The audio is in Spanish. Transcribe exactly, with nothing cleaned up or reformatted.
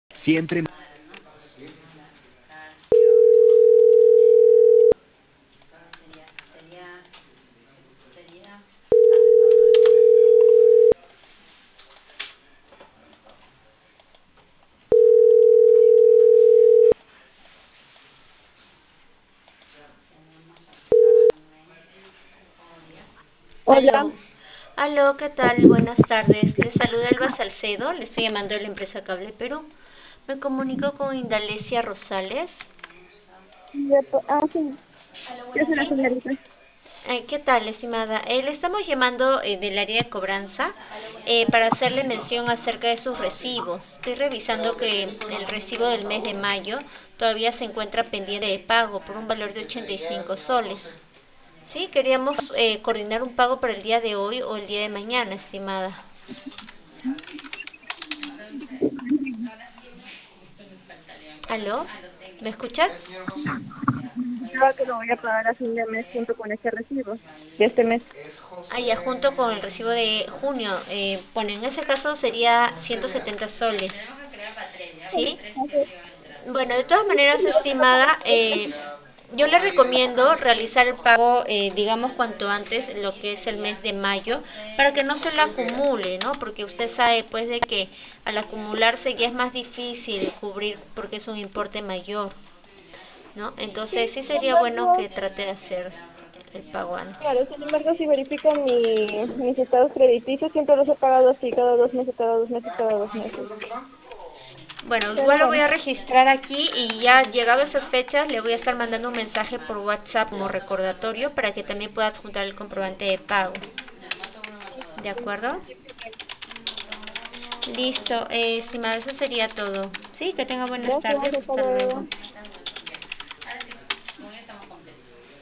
Siempre. Hola, Aló, aló, ¿qué tal? Buenas tardes. Les saluda Elba Salcedo, le estoy llamando de la empresa Cable Perú. Me comunico con Indalecia Rosales. de po- ah, sí, yo soy la ¿Sí? señorita. Eh, ¿qué tal, estimada? Eh, le estamos llamando eh, del área de cobranza eh, para hacerle mención acerca de sus recibos. Estoy revisando que el recibo del mes de mayo todavía se encuentra pendiente de pago por un valor de ochenta y cinco soles. Sí, queríamos eh, coordinar un pago para el día de hoy o el día de mañana, estimada. ¿Aló? ¿Me escuchas? Creo que lo voy a pagar a fin de mes junto con este recibo de este mes. Ah, ya junto con el recibo de junio. Eh, bueno, en ese caso sería ciento setenta soles. ¿Sí? Bueno, de todas maneras, estimada, eh, yo le recomiendo realizar el pago, eh, digamos, cuanto antes, lo que es el mes de mayo, para que no se lo acumule, ¿no? Porque usted sabe, pues, de que al acumularse ya es más difícil cubrir porque es un importe mayor, ¿no? Entonces, Sí, sí sin sería bueno embargo, que trate de hacer el pago claro, antes. sin embargo, si verifican mi, mis estados crediticios, siempre los he pagado así, cada dos meses, cada dos meses, cada dos meses. Bueno, igual Pero lo voy bueno, a registrar aquí y ya llegado a esas fechas le voy a estar mandando un mensaje por WhatsApp como recordatorio para que también pueda adjuntar el comprobante de pago. ¿De acuerdo? Listo, eh, estimado, eso sería todo. Sí, que tenga buenas gracias, tardes. hasta Hasta luego. luego.